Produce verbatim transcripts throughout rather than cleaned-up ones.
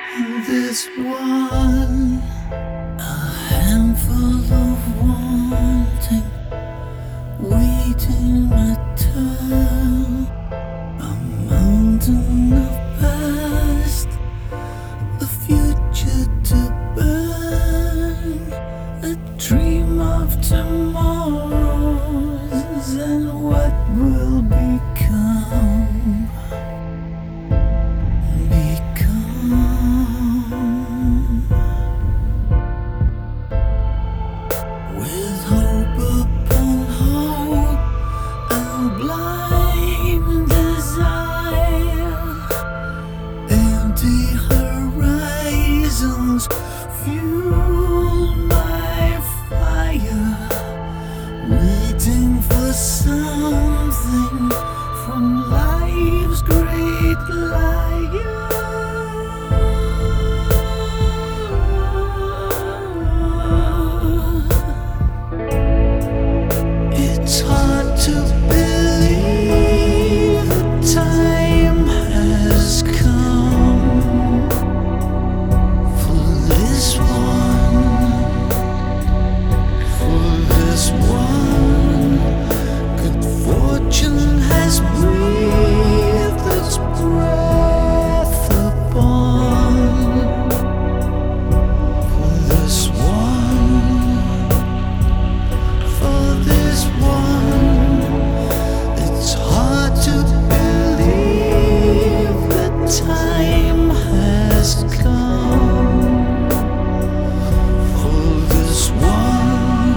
This one, a handful of wanting, waiting a turn, a mountain of past, a future to burn, a dream of tomorrows and what will become. With hope upon hope and blind desire, empty horizons fuel my fire, waiting for something from life's great liar. It's hard to believe the time has come for this one, for this one. Good fortune has breathed its breath upon, for this one, for this one. It's hard to believe the time has come for this one.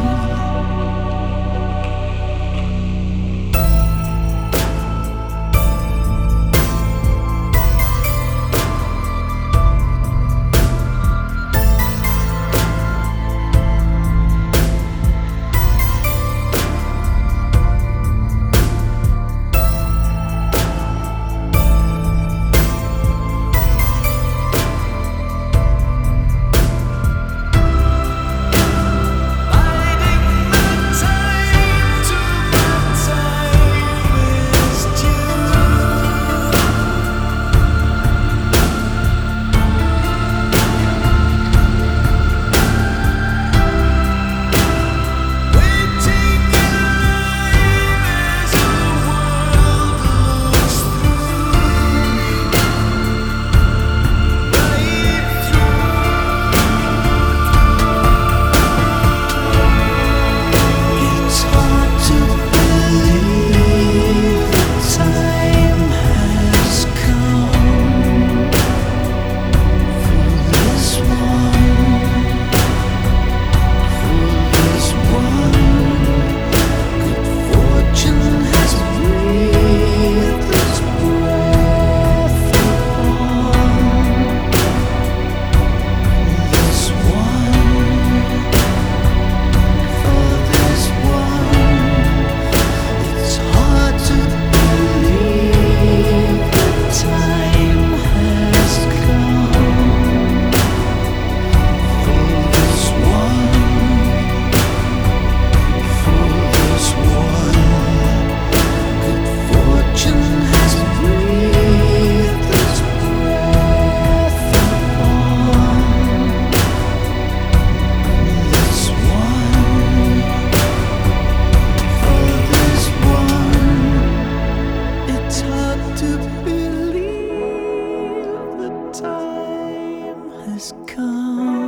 To believe the time has come.